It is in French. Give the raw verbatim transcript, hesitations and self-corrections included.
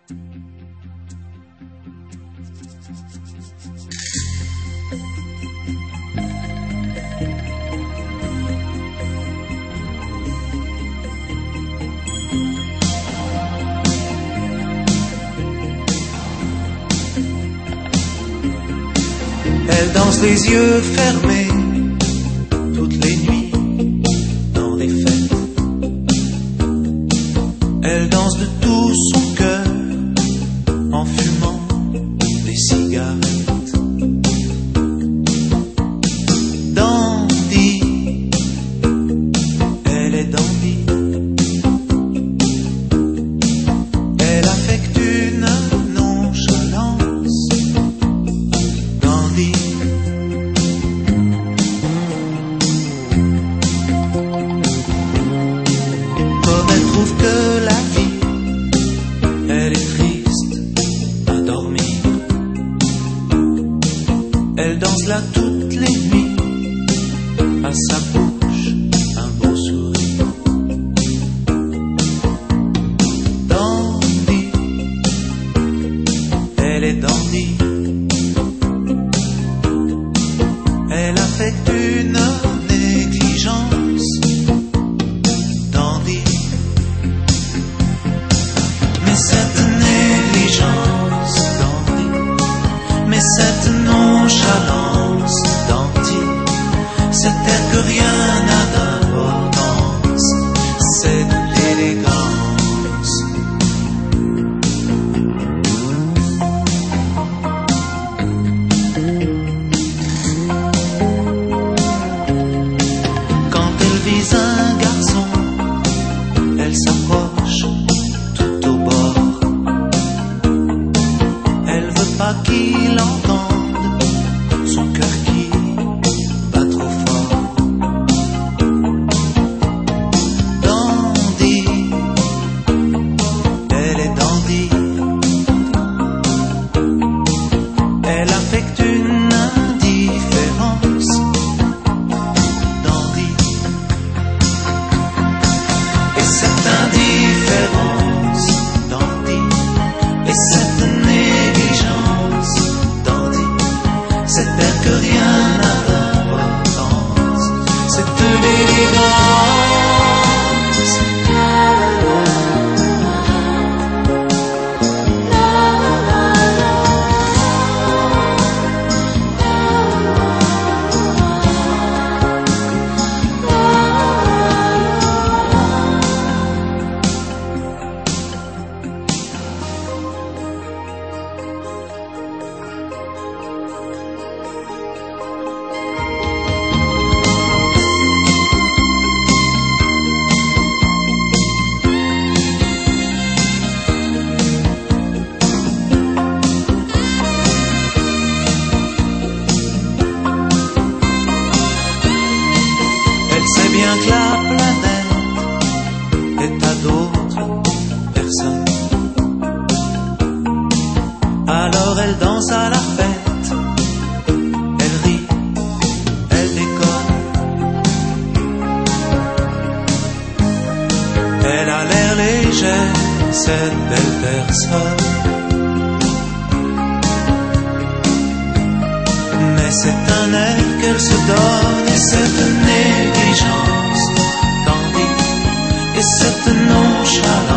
Elle danse les yeux fermés toutes les nuits dans des fêtes. Elle danse de tout son cœur en fumant des cigarettes. Dandy, elle est dandy. Elle affecte une nonchalance. Dandy. Comme elle trouve que la vie, elle est triste à dormir. Elle danse là toutes les nuits, à sa bouche un beau sourire. Dandy, elle est dandy. Elle affecte une négligence. Dandy. Mais cette négligence, dandy, mais cette nonchalance, dandy, c'est elle que rien n'a d'importance, c'est de l'élégance. Quand elle vise un garçon, elle s'approche tout au bord. Elle veut pas qu'il entende son cœur qui bat trop fort. Dandy, elle est dandy. Elle affecte une indifférence. Dandy. Et cette indifférence, dandy, et cette négligence, dandy, c'est elle que rien n'a d'importance, c'est de l'élégance. Elle sait bien que la planète est à d'autres personnes. Alors elle danse à la fête, elle rit, elle déconne. Elle a l'air légère, cette belle personne. Mais c'est un air qu'elle se donne, et cette négligence, dandy, et cette nonchalance.